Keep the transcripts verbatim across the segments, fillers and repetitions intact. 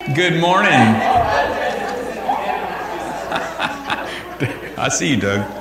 Good morning. I see you, Doug.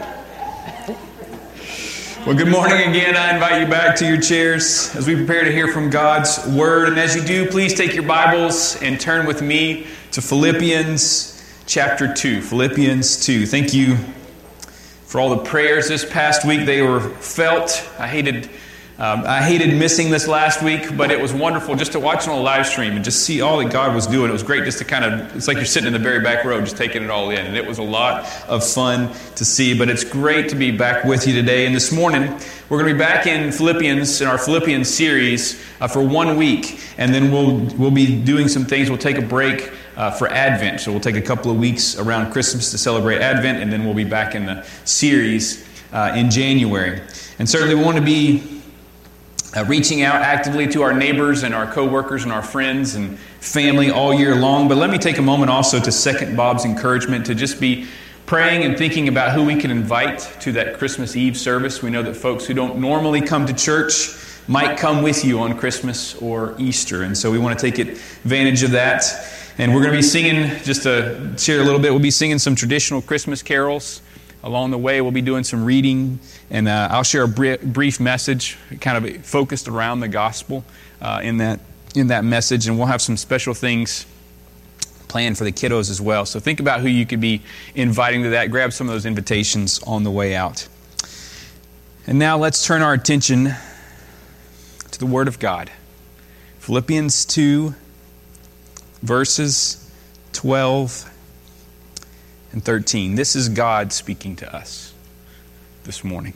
Well, good morning again. I invite you back to your chairs as we prepare to hear from God's Word. And as you do, please take your Bibles and turn with me to Philippians chapter two. Philippians two. Thank you for all the prayers this past week. They were felt. I hated Um, I hated missing this last week, but it was wonderful just to watch on a live stream and just see all that God was doing. It was great just to kind of, it's like you're sitting in the very back row just taking it all in. And it was a lot of fun to see, but it's great to be back with you today. And this morning, we're going to be back in Philippians, in our Philippians series uh, for one week. And then we'll we'll be doing some things. We'll take a break uh, for Advent. So we'll take a couple of weeks around Christmas to celebrate Advent, and then we'll be back in the series uh, in January. And certainly we want to be Uh, reaching out actively to our neighbors and our co-workers and our friends and family all year long. But let me take a moment also to second Bob's encouragement to just be praying and thinking about who we can invite to that Christmas Eve service. We know that folks who don't normally come to church might come with you on Christmas or Easter. And so we want to take advantage of that. And we're going to be singing, just to share a little bit, we'll be singing some traditional Christmas carols. Along the way, we'll be doing some reading, and uh, I'll share a br- brief message, kind of focused around the gospel uh, in that in that message, and we'll have some special things planned for the kiddos as well. So think about who you could be inviting to that. Grab some of those invitations on the way out. And now let's turn our attention to the Word of God. Philippians two, verses twelve and thirteen. This is God speaking to us this morning.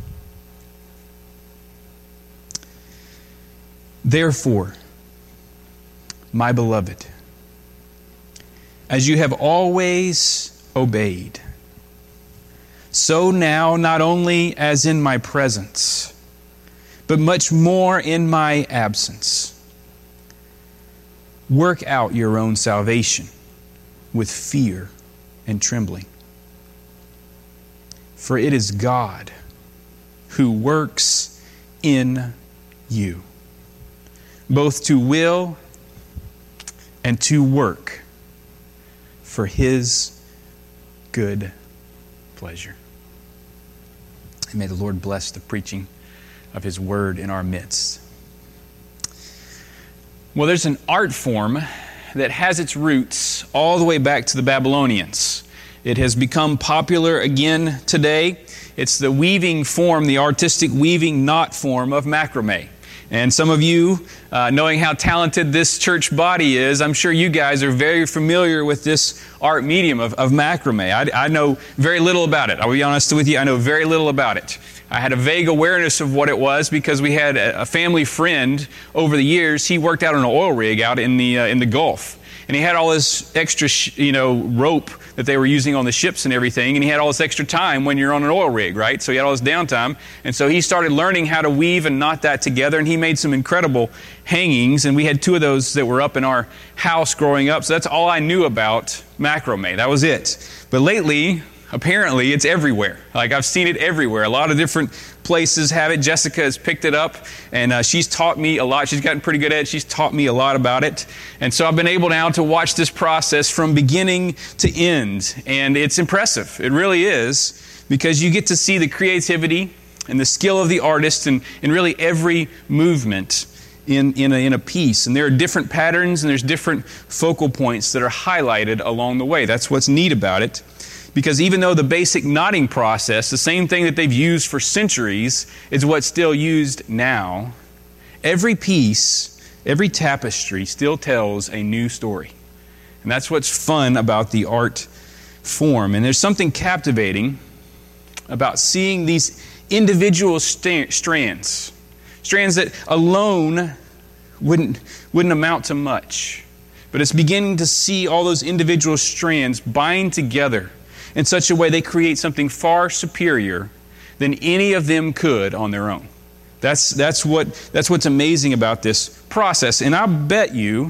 Therefore, my beloved, as you have always obeyed, so now, not only as in my presence, but much more in my absence, work out your own salvation with fear and trembling. For it is God who works in you, both to will and to work for His good pleasure. And may the Lord bless the preaching of His Word in our midst. Well, there's an art form that has its roots all the way back to the Babylonians. It has become popular again today. It's the weaving form, the artistic weaving knot form of macrame. And some of you, uh, knowing how talented this church body is, I'm sure you guys are very familiar with this art medium of, of macrame. I, I know very little about it. I'll be honest with you, I know very little about it. I had a vague awareness of what it was because we had a, a family friend over the years. He worked out on an oil rig out in the uh, in the Gulf. And he had all this extra, sh- you know, rope that they were using on the ships and everything. And he had all this extra time when you're on an oil rig, right? So he had all this downtime. And so he started learning how to weave and knot that together. And he made some incredible hangings. And we had two of those that were up in our house growing up. So that's all I knew about macrame. That was it. But lately, apparently, it's everywhere. Like, I've seen it everywhere. A lot of different places have it. Jessica has picked it up, and uh, she's taught me a lot. She's gotten pretty good at it. She's taught me a lot about it. And so I've been able now to watch this process from beginning to end. And it's impressive. It really is, because you get to see the creativity and the skill of the artist in, in really every movement in, in, a, in a piece. And there are different patterns, and there's different focal points that are highlighted along the way. That's what's neat about it. Because even though the basic knotting process, the same thing that they've used for centuries, is what's still used now, every piece, every tapestry still tells a new story. And that's what's fun about the art form. And there's something captivating about seeing these individual st- strands, strands that alone wouldn't, wouldn't amount to much. But it's beginning to see all those individual strands bind together in such a way they create something far superior than any of them could on their own. That's that's what that's what's amazing about this process. And I bet you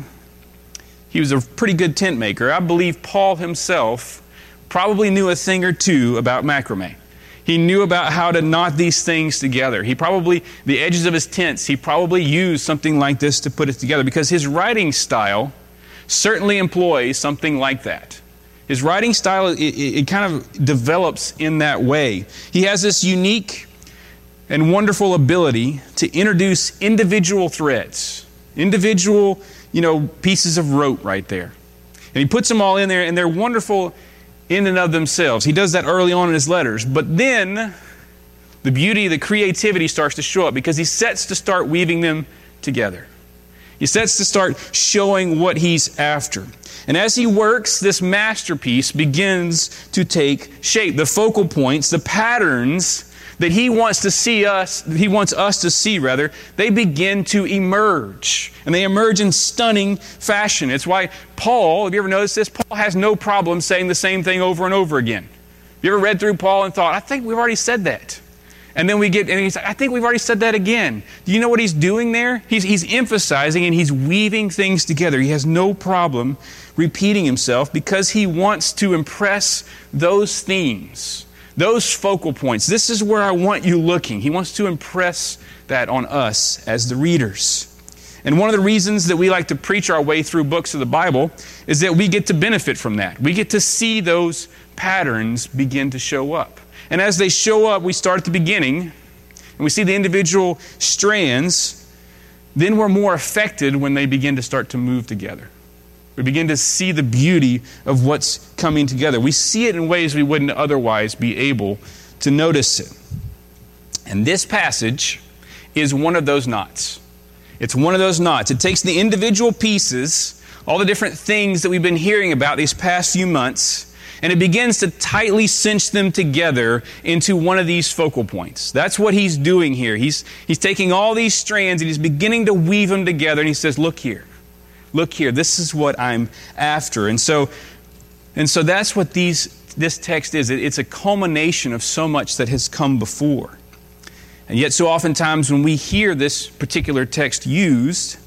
he was a pretty good tent maker. I believe Paul himself probably knew a thing or two about macrame. He knew about how to knot these things together. He probably, the edges of his tents, he probably used something like this to put it together, because his writing style certainly employs something like that. His writing style, it, it, it kind of develops in that way. He has this unique and wonderful ability to introduce individual threads, individual, you know, pieces of rope right there. And he puts them all in there, and they're wonderful in and of themselves. He does that early on in his letters. But then the beauty, the creativity starts to show up because he sets to start weaving them together. He sets to start showing what he's after. And as he works, this masterpiece begins to take shape. The focal points, the patterns that he wants to see us, he wants us to see rather, they begin to emerge. And they emerge in stunning fashion. It's why Paul, have you ever noticed this? Paul has no problem saying the same thing over and over again. Have you ever read through Paul and thought, I think we've already said that? And then we get, and he's like, I think we've already said that again. Do you know what he's doing there? He's, he's emphasizing and he's weaving things together. He has no problem repeating himself because he wants to impress those themes, those focal points. This is where I want you looking. He wants to impress that on us as the readers. And one of the reasons that we like to preach our way through books of the Bible is that we get to benefit from that. We get to see those patterns begin to show up. And as they show up, we start at the beginning, and we see the individual strands. Then we're more affected when they begin to start to move together. We begin to see the beauty of what's coming together. We see it in ways we wouldn't otherwise be able to notice it. And this passage is one of those knots. It's one of those knots. It takes the individual pieces, all the different things that we've been hearing about these past few months, and it begins to tightly cinch them together into one of these focal points. That's what he's doing here. He's, he's taking all these strands and he's beginning to weave them together, and he says, look here. Look here, this is what I'm after. And so, and so that's what these this text is. It's a culmination of so much that has come before. And yet so oftentimes when we hear this particular text used,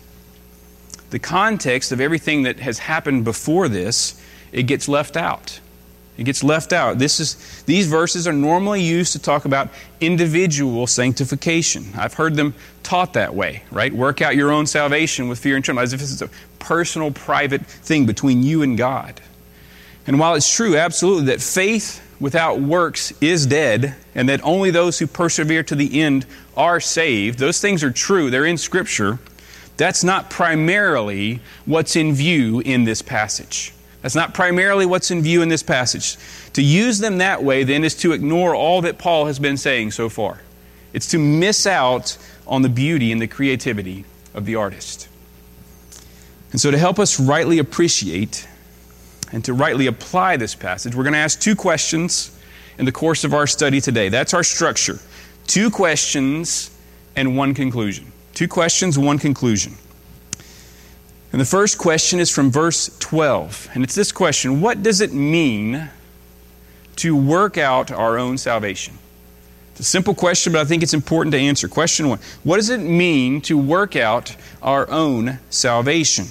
the context of everything that has happened before this, it gets left out. It gets left out. This is these verses are normally used to talk about individual sanctification. I've heard them taught that way, right? Work out your own salvation with fear and trembling, as if it's a personal, private thing between you and God. And while it's true, absolutely, that faith without works is dead, and that only those who persevere to the end are saved, those things are true. They're in Scripture. That's not primarily what's in view in this passage. That's not primarily what's in view in this passage. To use them that way, then, is to ignore all that Paul has been saying so far. It's to miss out on the beauty and the creativity of the artist. And so to help us rightly appreciate and to rightly apply this passage, we're going to ask two questions in the course of our study today. That's our structure. Two questions and one conclusion. Two questions, one conclusion. And the first question is from verse twelve. And it's this question: what does it mean to work out our own salvation? It's a simple question, but I think it's important to answer. Question one: what does it mean to work out our own salvation?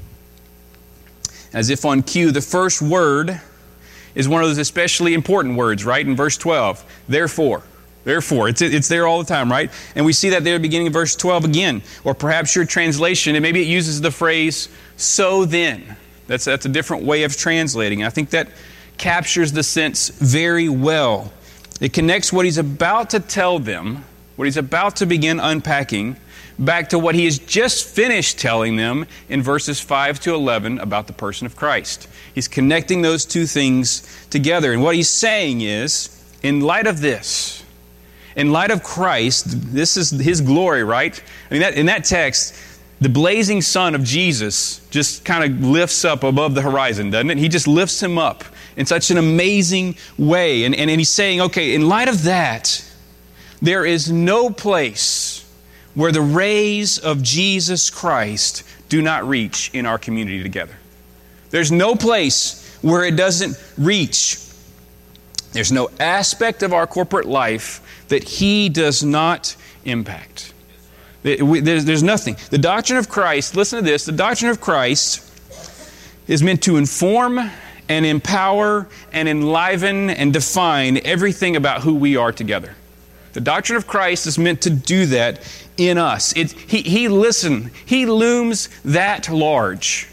As if on cue, the first word is one of those especially important words, right? In verse twelve. Therefore. Therefore. It's, it's there all the time, right? And we see that there at the beginning of verse twelve again. Or perhaps your translation, and maybe it uses the phrase, so then. That's, that's a different way of translating. I think that captures the sense very well. It connects what he's about to tell them, what he's about to begin unpacking, back to what he has just finished telling them in verses five to eleven about the person of Christ. He's connecting those two things together. And what he's saying is, in light of this, in light of Christ, this is His glory, right? I mean, that, in that text, the blazing sun of Jesus just kind of lifts up above the horizon, doesn't it? He just lifts Him up in such an amazing way. And, and, and He's saying, okay, in light of that, there is no place where the rays of Jesus Christ do not reach in our community together. There's no place where it doesn't reach. There's no aspect of our corporate life that He does not impact. There's nothing. The doctrine of Christ, listen to this, the doctrine of Christ is meant to inform and empower and enliven and define everything about who we are together. The doctrine of Christ is meant to do that in us. It, he, he, listen, He looms that large.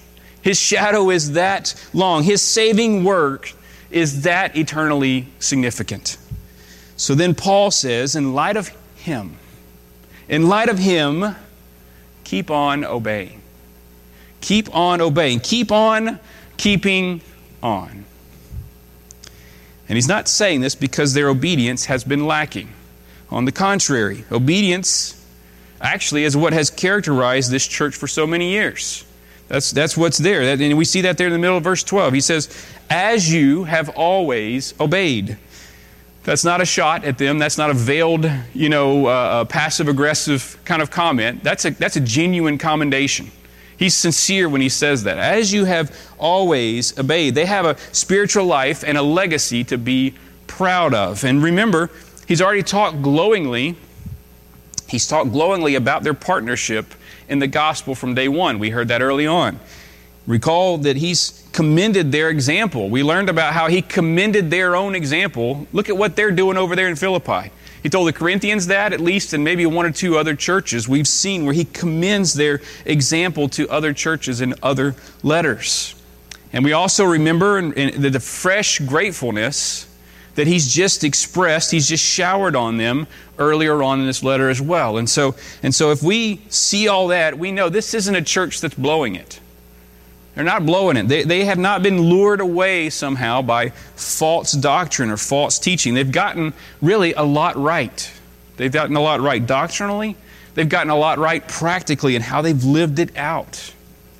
His shadow is that long. His saving work is that eternally significant. So then Paul says, in light of Him, in light of Him, keep on obeying. Keep on obeying. Keep on keeping on. And he's not saying this because their obedience has been lacking. On the contrary, obedience actually is what has characterized this church for so many years. That's, that's what's there. That, and we see that there in the middle of verse twelve. He says, as you have always obeyed. That's not a shot at them. That's not a veiled, you know, uh, passive-aggressive kind of comment. That's a, that's a genuine commendation. He's sincere when he says that. As you have always obeyed. They have a spiritual life and a legacy to be proud of. And remember, he's already talked glowingly. He's talked glowingly about their partnership in the gospel from day one. We heard that early on. Recall that he's commended their example. We learned about how he commended their own example. Look at what they're doing over there in Philippi. He told the Corinthians that, at least, and maybe one or two other churches we've seen where he commends their example to other churches in other letters. And we also remember in, in the, the fresh gratefulness that he's just expressed, he's just showered on them earlier on in this letter as well. And so, and so if we see all that, we know this isn't a church that's blowing it. They're not blowing it. They, they have not been lured away somehow by false doctrine or false teaching. They've gotten really a lot right. They've gotten a lot right doctrinally. They've gotten a lot right practically in how they've lived it out.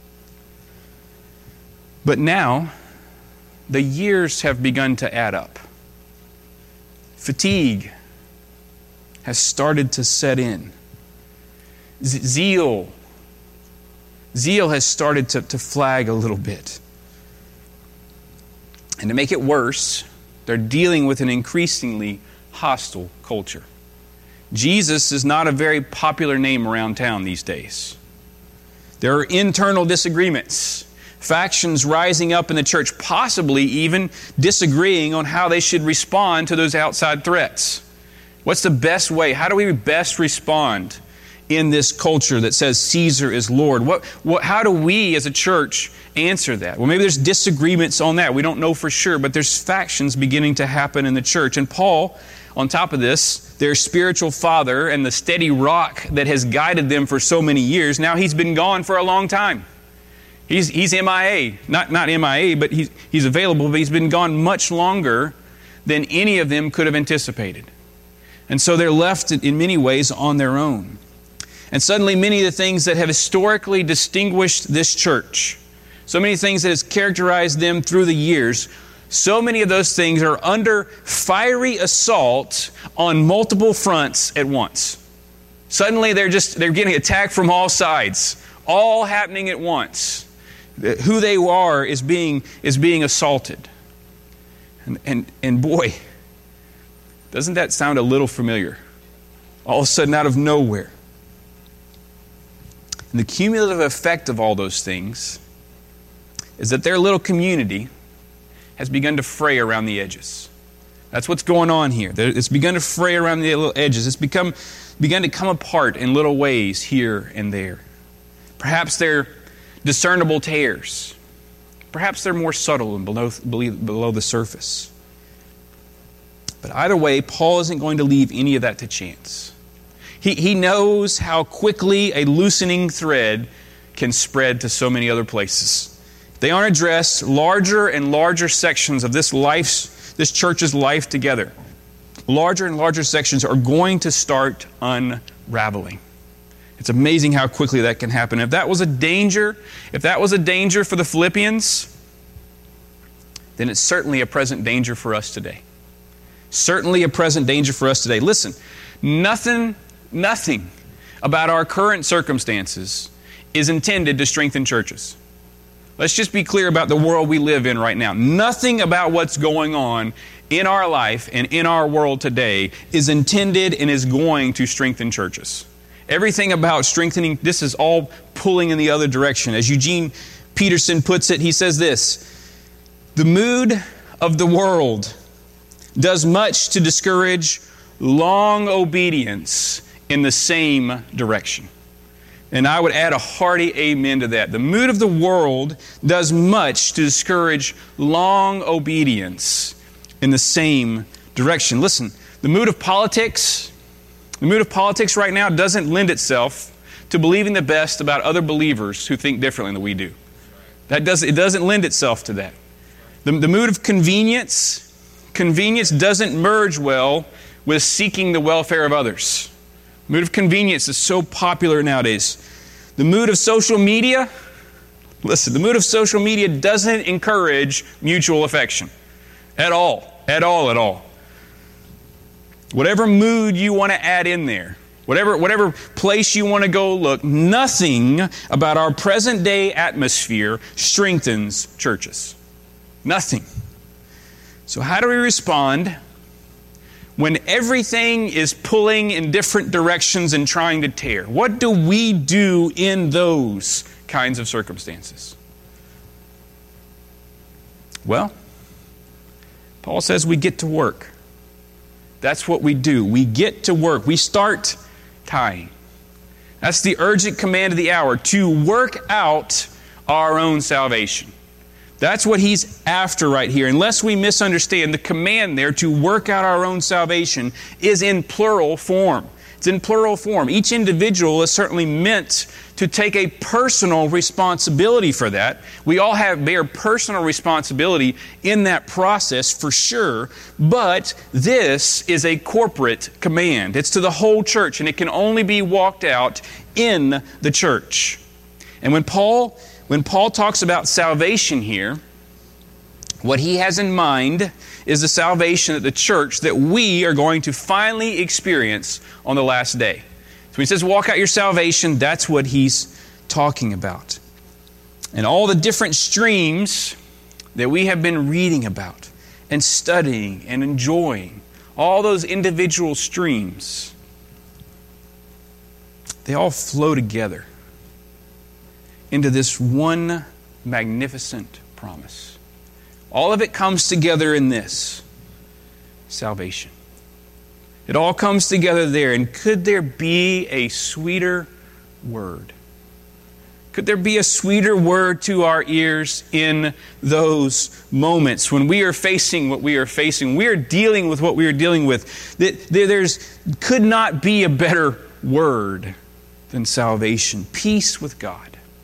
But now, the years have begun to add up. Fatigue has started to set in. Z- zeal Zeal has started to, to flag a little bit. And to make it worse, they're dealing with an increasingly hostile culture. Jesus is not a very popular name around town these days. There are internal disagreements, factions rising up in the church, possibly even disagreeing on how they should respond to those outside threats. What's the best way? How do we best respond in this culture that says Caesar is Lord? What, what, how do we as a church answer that? Well, maybe there's disagreements on that. We don't know for sure, but there's factions beginning to happen in the church. And Paul, on top of this, their spiritual father and the steady rock that has guided them for so many years, now he's been gone for a long time. He's, he's M I A. Not, not M I A, but he's, he's available, but he's been gone much longer than any of them could have anticipated. And so they're left in many ways on their own. And suddenly many of the things that have historically distinguished this church, so many things that has characterized them through the years, so many of those things are under fiery assault on multiple fronts at once. Suddenly they're just they're getting attacked from all sides, all happening at once. Who they are is being is being assaulted. And and and boy, doesn't that sound a little familiar? All of a sudden out of nowhere. And the cumulative effect of all those things is that their little community has begun to fray around the edges. That's what's going on here. It's begun to fray around the little edges. It's become begun to come apart in little ways here and there. Perhaps they're discernible tears. Perhaps they're more subtle and below, below the surface. But either way, Paul isn't going to leave any of that to chance. He, he knows how quickly a loosening thread can spread to so many other places. If they aren't addressed, larger and larger sections of this life's, this church's life together, larger and larger sections are going to start unraveling. It's amazing how quickly that can happen. If that was a danger, if that was a danger for the Philippians, then it's certainly a present danger for us today. Certainly a present danger for us today. Listen, nothing, nothing about our current circumstances is intended to strengthen churches. Let's just be clear about the world we live in right now. Nothing about what's going on in our life and in our world today is intended and is going to strengthen churches. Everything about strengthening, this is all pulling in the other direction. As Eugene Peterson puts it, he says this: the mood of the world does much to discourage long obedience in the same direction. And I would add a hearty amen to that. The mood of the world does much to discourage long obedience in the same direction. Listen, the mood of politics, the mood of politics right now doesn't lend itself to believing the best about other believers who think differently than we do. That does, it doesn't lend itself to that. The, the mood of convenience, convenience doesn't merge well with seeking the welfare of others. The mood of convenience is so popular nowadays. The mood of social media, listen, the mood of social media doesn't encourage mutual affection. At all. At all, at all. Whatever mood you want to add in there, whatever, whatever place you want to go look, nothing about our present day atmosphere strengthens churches. Nothing. So how do we respond when everything is pulling in different directions and trying to tear? What do we do in those kinds of circumstances? Well, Paul says we get to work. That's what we do. We get to work. We start tying. That's the urgent command of the hour, to work out our own salvation. That's what he's after right here. Unless we misunderstand, the command there to work out our own salvation is in plural form. It's in plural form. Each individual is certainly meant to take a personal responsibility for that. We all have bear personal responsibility in that process for sure, but this is a corporate command. It's to the whole church, and it can only be walked out in the church. And when Paul When Paul talks about salvation here, what he has in mind is the salvation of the church that we are going to finally experience on the last day. So when he says walk out your salvation, that's what he's talking about. And all the different streams that we have been reading about and studying and enjoying, all those individual streams, they all flow together into this one magnificent promise. All of it comes together in this: salvation. It all comes together there. And could there be a sweeter word? Could there be a sweeter word to our ears in those moments when we are facing what we are facing, we are dealing with what we are dealing with? That there's could not be a better word than salvation. Peace with God.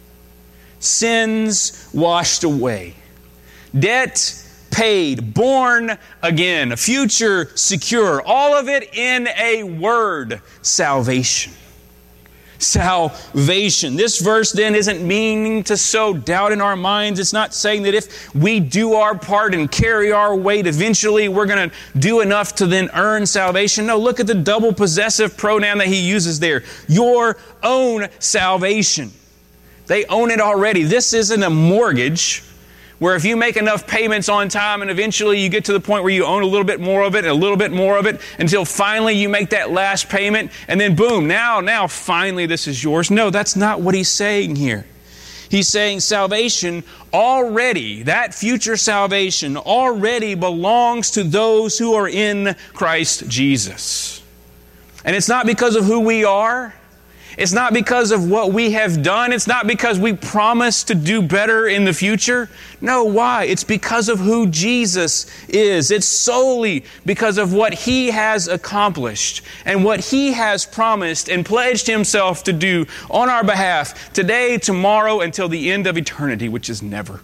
Sins washed away. Debt paid. Born again. A future secure. All of it in a word. Salvation. Salvation. This verse then isn't meaning to sow doubt in our minds. It's not saying that if we do our part and carry our weight, eventually we're going to do enough to then earn salvation. No, look at the double possessive pronoun that he uses there. Your own salvation. They own it already. This isn't a mortgage where if you make enough payments on time and eventually you get to the point where you own a little bit more of it and a little bit more of it until finally you make that last payment and then boom, now, now finally this is yours. No, that's not what he's saying here. He's saying salvation already, that future salvation already belongs to those who are in Christ Jesus. And it's not because of who we are. It's not because of what we have done. It's not because we promise to do better in the future. No, why? It's because of who Jesus is. It's solely because of what He has accomplished and what He has promised and pledged Himself to do on our behalf today, tomorrow, until the end of eternity, which is never.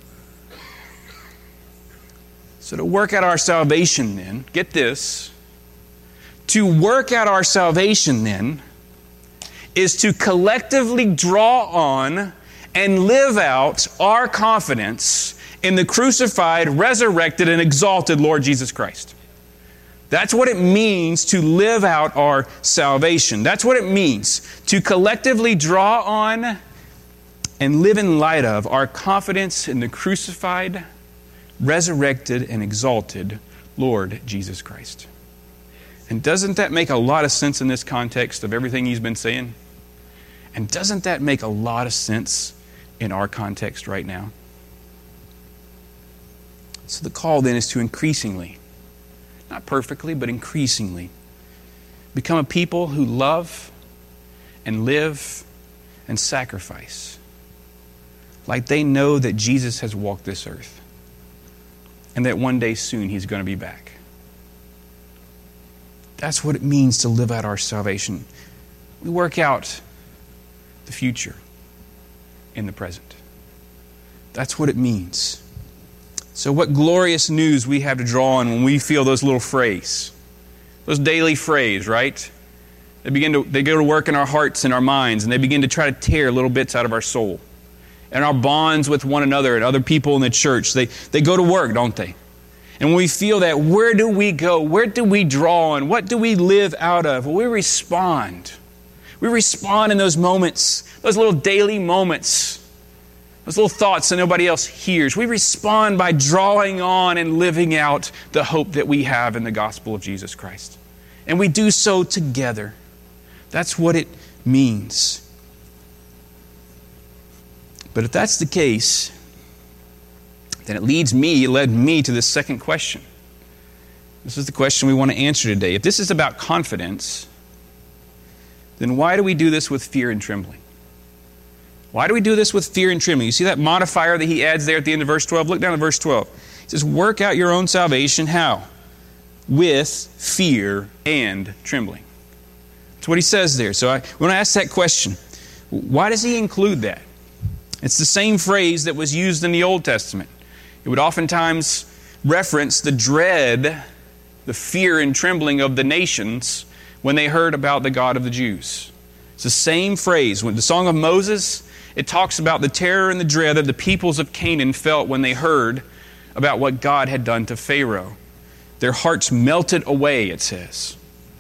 So to work out our salvation then, get this, to work out our salvation then, is to collectively draw on and live out our confidence in the crucified, resurrected, and exalted Lord Jesus Christ. That's what it means to live out our salvation. That's what it means to collectively draw on and live in light of our confidence in the crucified, resurrected, and exalted Lord Jesus Christ. And doesn't that make a lot of sense in this context of everything he's been saying? And doesn't that make a lot of sense in our context right now? So the call then is to increasingly, not perfectly, but increasingly, become a people who love and live and sacrifice. Like they know that Jesus has walked this earth and that one day soon He's going to be back. That's what it means to live out our salvation. We work out the future in the present. That's what it means. So what glorious news we have to draw on when we feel those little frays. Those daily frays, right? They begin to they go to work in our hearts and our minds, and they begin to try to tear little bits out of our soul. And our bonds with one another and other people in the church, they, they go to work, don't they? And when we feel that, where do we go? Where do we draw on? What do we live out of? Well, we respond. We respond in those moments, those little daily moments, those little thoughts that nobody else hears. We respond by drawing on and living out the hope that we have in the gospel of Jesus Christ. And we do so together. That's what it means. But if that's the case, then it leads me, it led me to this second question. This is the question we want to answer today. If this is about confidence, then why do we do this with fear and trembling? Why do we do this with fear and trembling? You see that modifier that he adds there at the end of verse twelve? Look down at verse twelve. He says, work out your own salvation. How? With fear and trembling. That's what he says there. So I want to ask that question. Why does he include that? It's the same phrase that was used in the Old Testament. It would oftentimes reference the dread, the fear and trembling of the nations when they heard about the God of the Jews. It's the same phrase. When the Song of Moses, it talks about the terror and the dread that the peoples of Canaan felt when they heard about what God had done to Pharaoh. Their hearts melted away, it says.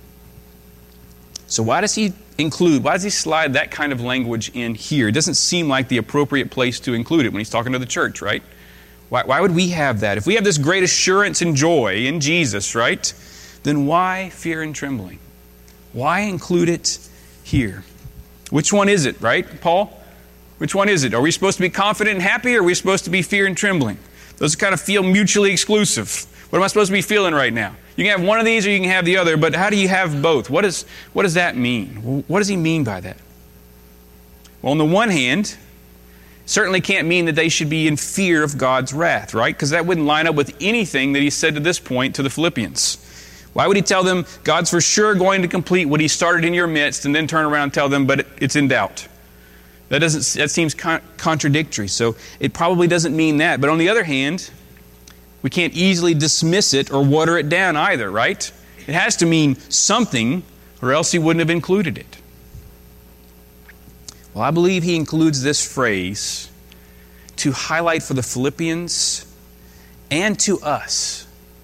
So why does he include, why does he slide that kind of language in here? It doesn't seem like the appropriate place to include it when he's talking to the church, right? Why, why would we have that? If we have this great assurance and joy in Jesus, right? Then why fear and trembling? Why include it here? Which one is it, right, Paul? Which one is it? Are we supposed to be confident and happy, or are we supposed to be fear and trembling? Those kind of feel mutually exclusive. What am I supposed to be feeling right now? You can have one of these or you can have the other, but how do you have both? What, is, what does that mean? What does he mean by that? Well, on the one hand, certainly can't mean that they should be in fear of God's wrath, right? Because that wouldn't line up with anything that he said to this point to the Philippians. Why would he tell them, God's for sure going to complete what he started in your midst, and then turn around and tell them, but it's in doubt? That doesn't. That seems con- contradictory. So it probably doesn't mean that. But on the other hand, we can't easily dismiss it or water it down either, right? It has to mean something, or else he wouldn't have included it. Well, I believe he includes this phrase to highlight for the Philippians and to us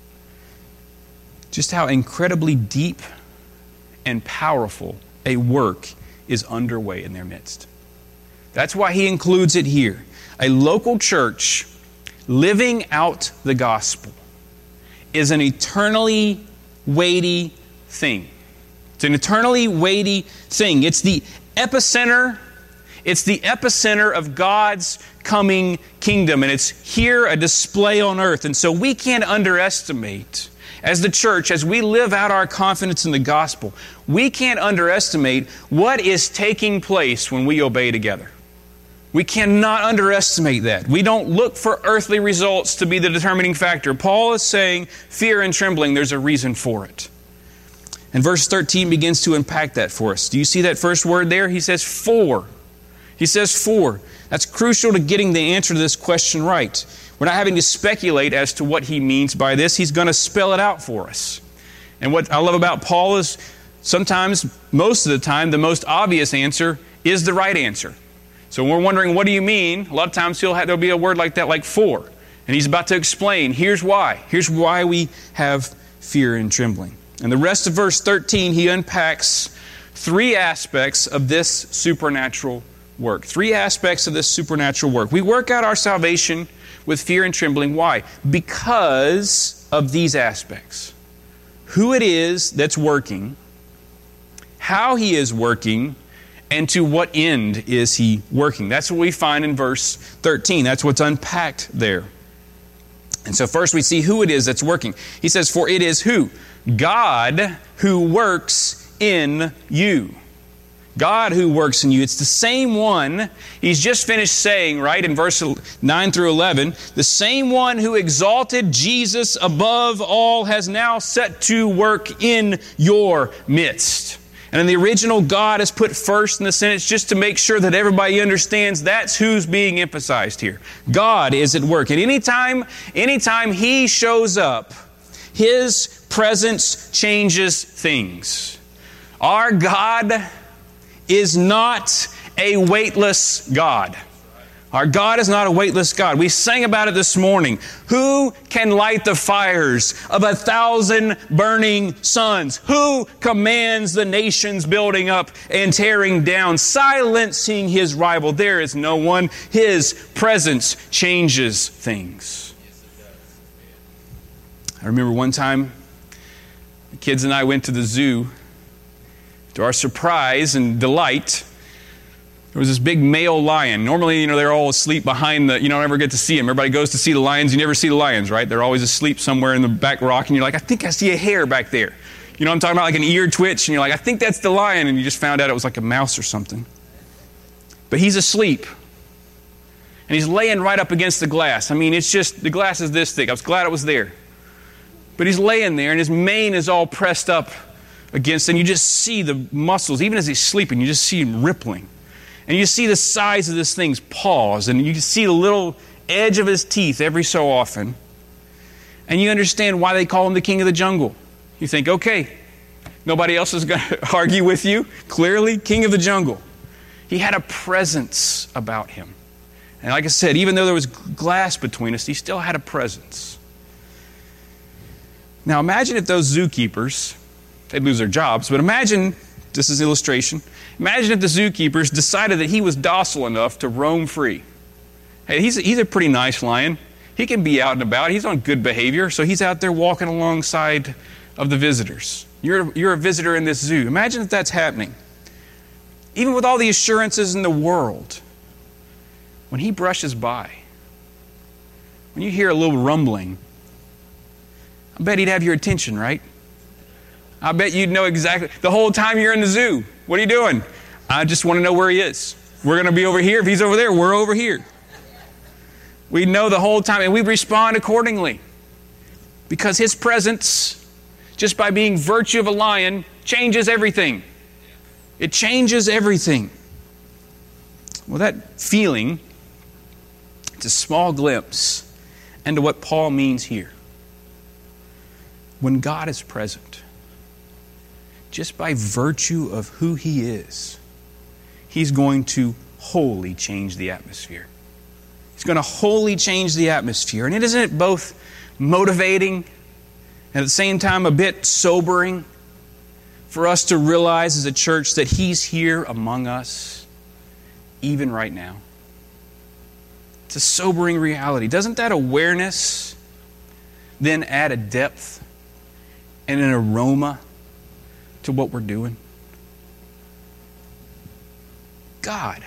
just how incredibly deep and powerful a work is underway in their midst. That's why he includes it here. A local church living out the gospel is an eternally weighty thing. It's an eternally weighty thing. It's the epicenter. It's the epicenter of God's coming kingdom. And it's here a display on earth. And so we can't underestimate, as the church, as we live out our confidence in the gospel, we can't underestimate what is taking place when we obey together. We cannot underestimate that. We don't look for earthly results to be the determining factor. Paul is saying fear and trembling, there's a reason for it. And verse thirteen begins to unpack that for us. Do you see that first word there? He says for. He says for. That's crucial to getting the answer to this question right. We're not having to speculate as to what he means by this. He's going to spell it out for us. And what I love about Paul is sometimes, most of the time, the most obvious answer is the right answer. So when we're wondering, what do you mean? A lot of times he'll have, there'll be a word like that, like for. And he's about to explain, here's why. Here's why we have fear and trembling. And the rest of verse thirteen, he unpacks three aspects of this supernatural work. Three aspects of this supernatural work. We work out our salvation with fear and trembling. Why? Because of these aspects. Who it is that's working, how he is working, and to what end is he working? That's what we find in verse thirteen. That's what's unpacked there. And so first we see who it is that's working. He says, for it is who? God who works in you. God who works in you. It's the same one. He's just finished saying, right, in verse nine through eleven, the same one who exalted Jesus above all has now set to work in your midst. And in the original, God is put first in the sentence just to make sure that everybody understands that's who's being emphasized here. God is at work. And anytime, anytime He shows up, His presence changes things. Our God is not a weightless God. Our God is not a weightless God. We sang about it this morning. Who can light the fires of a thousand burning suns? Who commands the nations building up and tearing down, silencing His rival? There is no one. His presence changes things. I remember one time, the kids and I went to the zoo. To our surprise and delight, there was this big male lion. Normally, you know, they're all asleep behind the, you don't ever get to see them. Everybody goes to see the lions. You never see the lions, right? They're always asleep somewhere in the back rock, and you're like, I think I see a hair back there. You know what I'm talking about? Like an ear twitch, and you're like, I think that's the lion, and you just found out it was like a mouse or something. But he's asleep. And he's laying right up against the glass. I mean, it's just, the glass is this thick. I was glad it was there. But he's laying there, and his mane is all pressed up against, and you just see the muscles, even as he's sleeping, you just see him rippling. And you see the size of this thing's paws, and you see the little edge of his teeth every so often. And you understand why they call him the king of the jungle. You think, okay, nobody else is going to argue with you. Clearly, king of the jungle. He had a presence about him. And like I said, even though there was glass between us, he still had a presence. Now imagine if those zookeepers, they'd lose their jobs, but imagine, this is an illustration, imagine if the zookeepers decided that he was docile enough to roam free. Hey, he's a, he's a pretty nice lion. He can be out and about. He's on good behavior, so he's out there walking alongside of the visitors. You're, you're a visitor in this zoo. Imagine if that's happening. Even with all the assurances in the world, when he brushes by, when you hear a little rumbling, I bet he'd have your attention, right? I bet you'd know exactly. The whole time you're in the zoo, what are you doing? I just want to know where he is. We're going to be over here. If he's over there, we're over here. We know the whole time, and we respond accordingly. Because his presence, just by being virtue of a lion, changes everything. It changes everything. Well, that feeling, it's a small glimpse into what Paul means here. When God is present, just by virtue of who He is, He's going to wholly change the atmosphere. He's going to wholly change the atmosphere. And it isn't it both motivating and at the same time a bit sobering for us to realize as a church that He's here among us, even right now? It's a sobering reality. Doesn't that awareness then add a depth and an aroma to what we're doing? God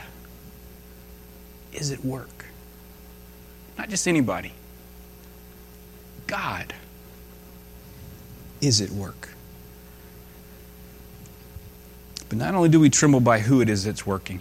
is at work. Not just anybody. God is at work. But not only do we tremble by who it is that's working,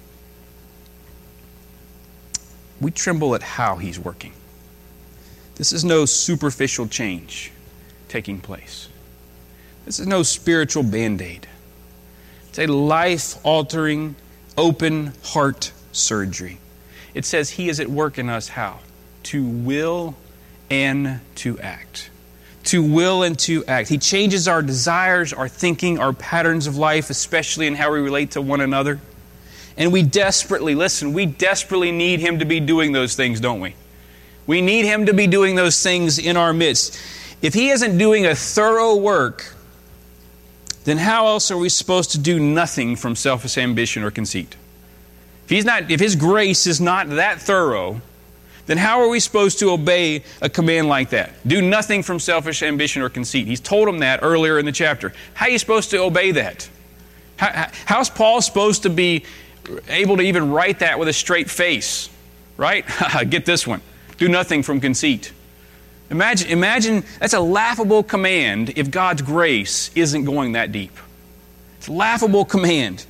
we tremble at how He's working. This is no superficial change taking place. This is no spiritual band-aid. It's a life-altering, open heart surgery. It says He is at work in us how? To will and to act. To will and to act. He changes our desires, our thinking, our patterns of life, especially in how we relate to one another. And we desperately, listen, we desperately need Him to be doing those things, don't we? We need Him to be doing those things in our midst. If He isn't doing a thorough work, then how else are we supposed to do nothing from selfish ambition or conceit? If He's not, if His grace is not that thorough, then how are we supposed to obey a command like that? Do nothing from selfish ambition or conceit. He's told them that earlier in the chapter. How are you supposed to obey that? How, how's Paul supposed to be able to even write that with a straight face? Right? Get this one. Do nothing from conceit. Imagine, imagine that's a laughable command if God's grace isn't going that deep. It's a laughable command.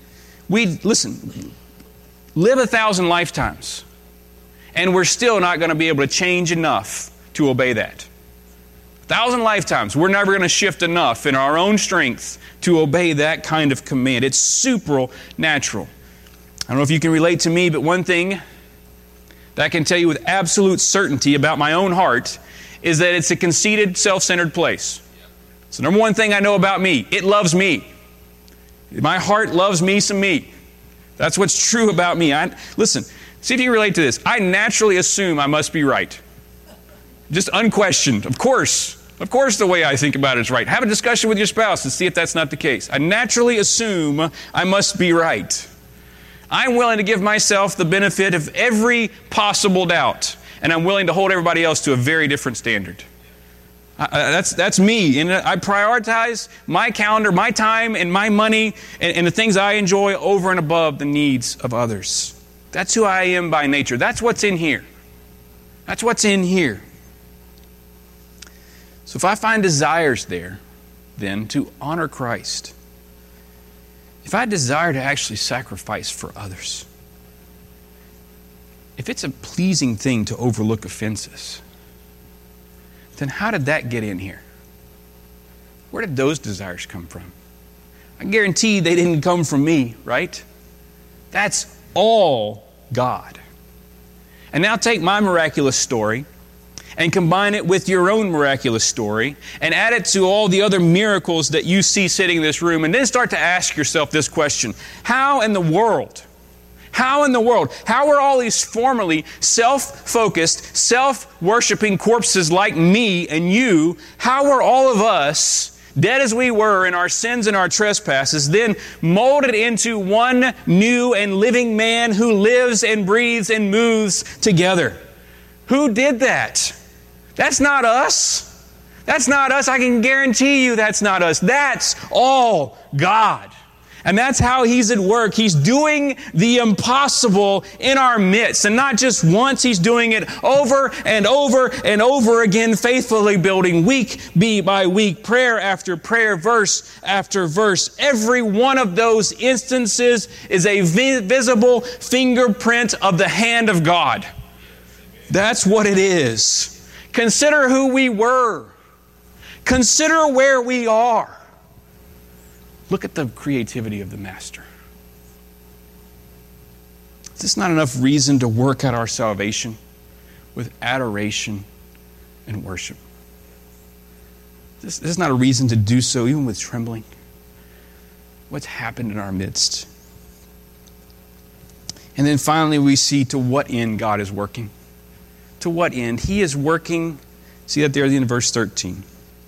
We, listen, live a thousand lifetimes, and we're still not going to be able to change enough to obey that. A thousand lifetimes, we're never going to shift enough in our own strength to obey that kind of command. It's supernatural. I don't know if you can relate to me, but one thing that I can tell you with absolute certainty about my own heart is that it's a conceited, self-centered place. It's the number one thing I know about me. It loves me. My heart loves me some me. That's what's true about me. I, listen, see if you can relate to this. I naturally assume I must be right. Just unquestioned. Of course. Of course the way I think about it is right. Have a discussion with your spouse and see if that's not the case. I naturally assume I must be right. I'm willing to give myself the benefit of every possible doubt, and I'm willing to hold everybody else to a very different standard. I, that's that's me, and I prioritize my calendar, my time, and my money, and, and the things I enjoy over and above the needs of others. That's who I am by nature. That's what's in here. That's what's in here. So if I find desires there, then to honor Christ, if I desire to actually sacrifice for others, if it's a pleasing thing to overlook offenses, then how did that get in here? Where did those desires come from? I guarantee they didn't come from me, right? That's all God. And now take my miraculous story and combine it with your own miraculous story and add it to all the other miracles that you see sitting in this room, and then start to ask yourself this question: how in the world, how in the world, how are all these formerly self-focused, self-worshiping corpses like me and you, how are all of us, dead as we were in our sins and our trespasses, then molded into one new and living man who lives and breathes and moves together? Who did that? That's not us. That's not us. I can guarantee you that's not us. That's all God. And that's how He's at work. He's doing the impossible in our midst. And not just once, He's doing it over and over and over again, faithfully building week by week, prayer after prayer, verse after verse. Every one of those instances is a vi- visible fingerprint of the hand of God. That's what it is. Consider who we were. Consider where we are. Look at the creativity of the Master. Is this not enough reason to work out our salvation with adoration and worship? This, this is not a reason to do so even with trembling. What's happened in our midst? And then finally we see to what end God is working. To what end? He is working, see that there at the end of verse thirteen.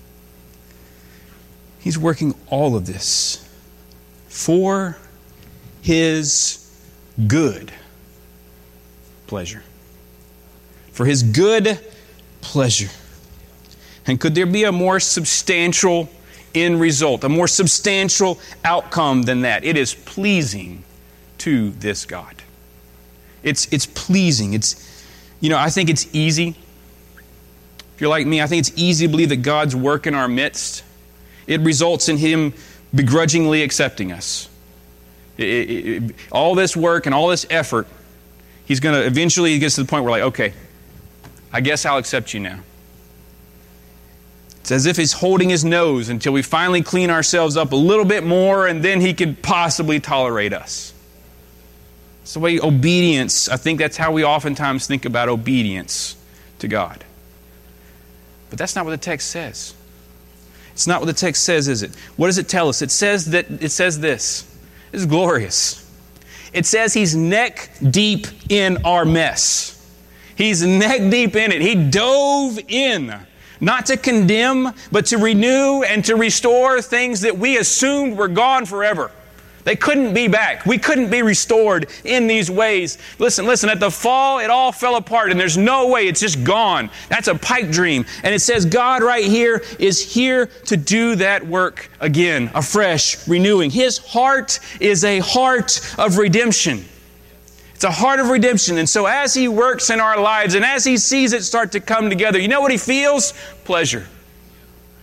He's working all of this for His good pleasure. For His good pleasure. And could there be a more substantial end result, a more substantial outcome than that? It is pleasing to this God. It's, it's pleasing. It's You know, I think it's easy. If you're like me, I think it's easy to believe that God's work in our midst, it results in Him begrudgingly accepting us. It, it, it, all this work and all this effort, He's going to eventually get to the point where like, okay, I guess I'll accept you now. It's as if He's holding His nose until we finally clean ourselves up a little bit more, and then He could possibly tolerate us. It's the way obedience, I think that's how we oftentimes think about obedience to God. But that's not what the text says. It's not what the text says, is it? What does it tell us? It says that it says this. This is glorious. It says He's neck deep in our mess. He's neck deep in it. He dove in, not to condemn, but to renew and to restore things that we assumed were gone forever. They couldn't be back. We couldn't be restored in these ways. Listen, listen, at the fall, it all fell apart and there's no way. It's just gone. That's a pipe dream. And it says God right here is here to do that work again, afresh, renewing. His heart is a heart of redemption. It's a heart of redemption. And so as He works in our lives and as He sees it start to come together, you know what He feels? Pleasure.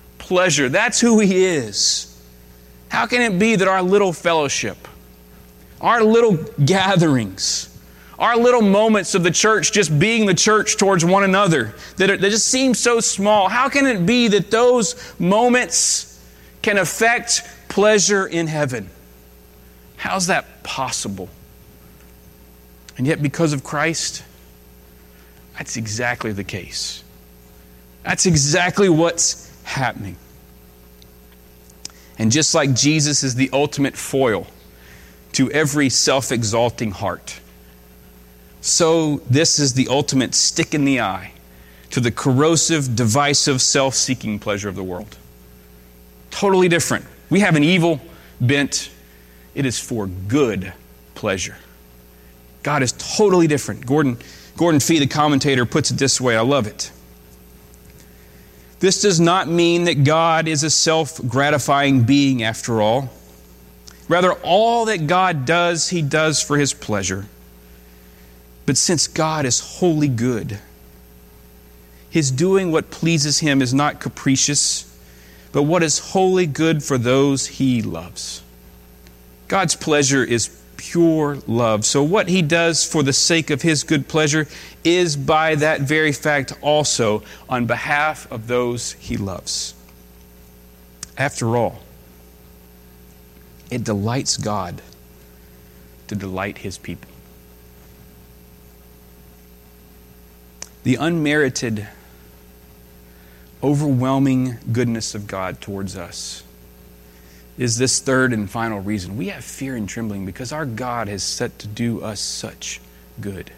Pleasure. That's who He is. How can it be that our little fellowship, Our little gatherings, our little moments of the church just being the church towards one another, that, are, that just seem so small. How can it be that those moments can affect pleasure in heaven? How's that possible? And yet because of Christ, that's exactly the case. That's exactly what's happening. And just like Jesus is the ultimate foil to every self-exalting heart, so this is the ultimate stick in the eye to the corrosive, divisive, self-seeking pleasure of the world. Totally different. We have an evil bent. It is for good pleasure. God is totally different. Gordon, Gordon Fee, the commentator, puts it this way. I love it. This does not mean that God is a self-gratifying being after all. Rather, all that God does, He does for His pleasure. But since God is wholly good, His doing what pleases Him is not capricious, but what is wholly good for those He loves. God's pleasure is pure love. So what He does for the sake of His good pleasure is by that very fact also on behalf of those He loves. After all, it delights God to delight His people. The unmerited, overwhelming goodness of God towards us is this third and final reason. We have fear and trembling because our God has set to do us such good.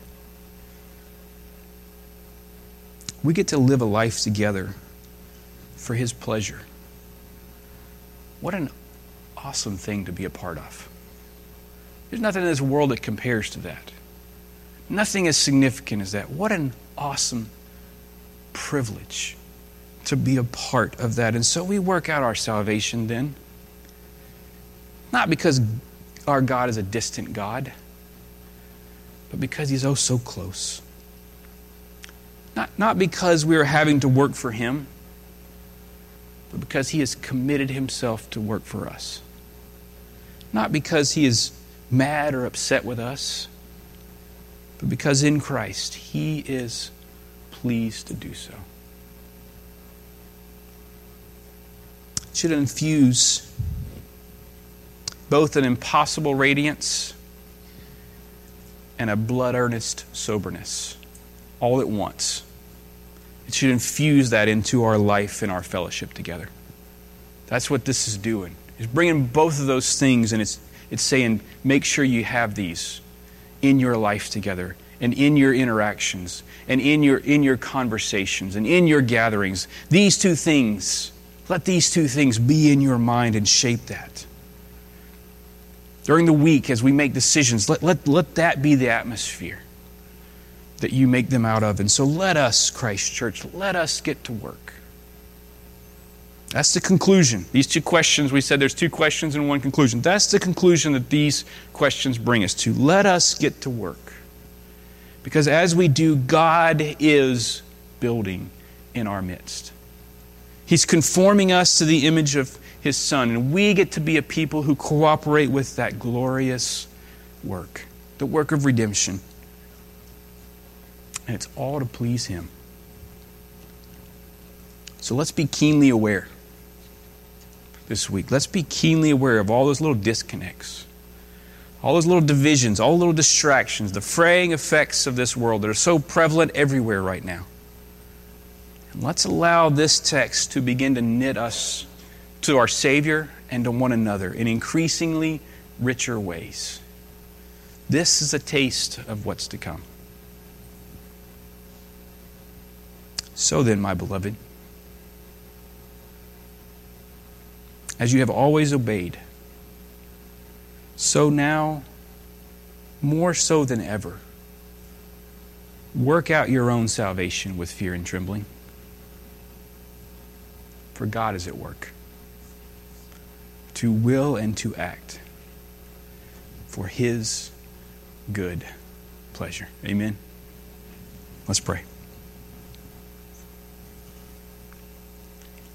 We get to live a life together for His pleasure. What an awesome thing to be a part of. There's nothing in this world that compares to that. Nothing as significant as that. What an awesome privilege to be a part of that. And so we work out our salvation then. Not because our God is a distant God, but because He's oh so close. Not, not because we are having to work for Him, but because He has committed Himself to work for us. Not because He is mad or upset with us, but because in Christ He is pleased to do so. It should infuse both an impossible radiance and a blood-earnest soberness all at once. It should infuse that into our life and our fellowship together. That's what this is doing. It's bringing both of those things, and it's it's saying, make sure you have these in your life together and in your interactions and in your in your conversations and in your gatherings. These two things, let these two things be in your mind and shape that. During the week, as we make decisions, let, let, let that be the atmosphere that you make them out of. And so let us, Christ Church, let us get to work. That's the conclusion. These two questions, we said there's two questions and one conclusion. That's the conclusion that these questions bring us to. Let us get to work. Because as we do, God is building in our midst. He's conforming us to the image of His Son, and we get to be a people who cooperate with that glorious work, the work of redemption. And it's all to please Him. So let's be keenly aware this week. Let's be keenly aware of all those little disconnects, all those little divisions, all little distractions, the fraying effects of this world that are so prevalent everywhere right now. And let's allow this text to begin to knit us to our Savior and to one another in increasingly richer ways. This is a taste of what's to come. So then, my beloved, as you have always obeyed, so now, more so than ever, work out your own salvation with fear and trembling. For God is at work, to will and to act for His good pleasure. Amen. Let's pray.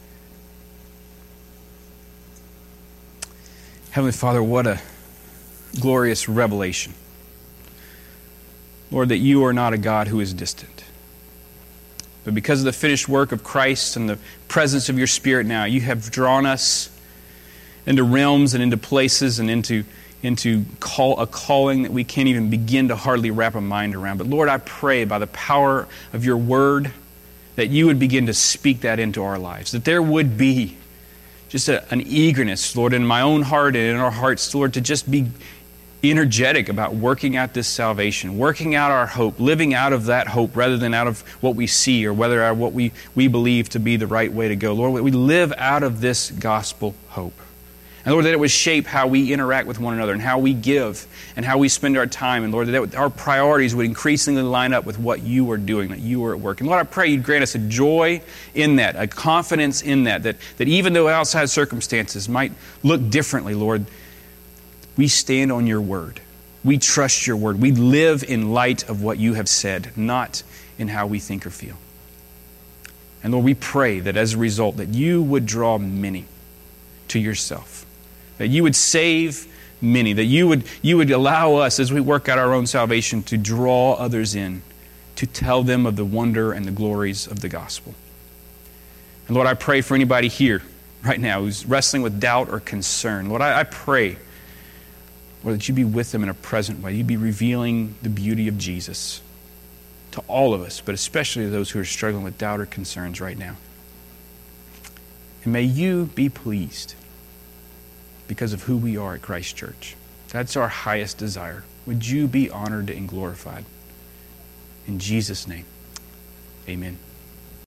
Heavenly Father, what a glorious revelation. Lord, that you are not a God who is distant. But because of the finished work of Christ and the presence of your Spirit now, you have drawn us into realms and into places and into, into call, a calling that we can't even begin to hardly wrap a mind around. But Lord, I pray by the power of your word that you would begin to speak that into our lives, that there would be just a, an eagerness, Lord, in my own heart and in our hearts, Lord, to just be energetic about working out this salvation, working out our hope, living out of that hope rather than out of what we see or whether or what we, we believe to be the right way to go. Lord, we live out of this gospel hope. And Lord, that it would shape how we interact with one another and how we give and how we spend our time. And Lord, that our priorities would increasingly line up with what you are doing, that you are at work. And Lord, I pray you'd grant us a joy in that, a confidence in that, that, that even though outside circumstances might look differently, Lord, we stand on your word. We trust your word. We live in light of what you have said, not in how we think or feel. And Lord, we pray that as a result, that you would draw many to yourself, that you would save many, that you would, you would allow us, as we work out our own salvation, to draw others in, to tell them of the wonder and the glories of the gospel. And Lord, I pray for anybody here right now who's wrestling with doubt or concern. Lord, I, I pray, Lord, that you be with them in a present way. You be revealing the beauty of Jesus to all of us, but especially to those who are struggling with doubt or concerns right now. And may you be pleased because of who we are at Christ Church. That's our highest desire. Would you be honored and glorified? In Jesus' name, amen.